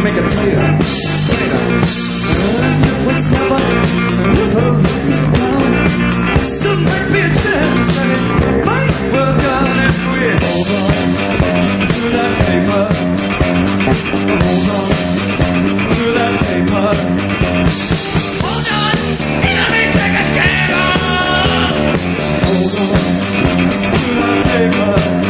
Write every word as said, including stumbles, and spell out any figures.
make it clear, clear. And it was never, never written down. There might be a chance that it might work out if we hold on to that paper. Hold on to that paper. Hold on, let me take a chance. Hold on to that paper.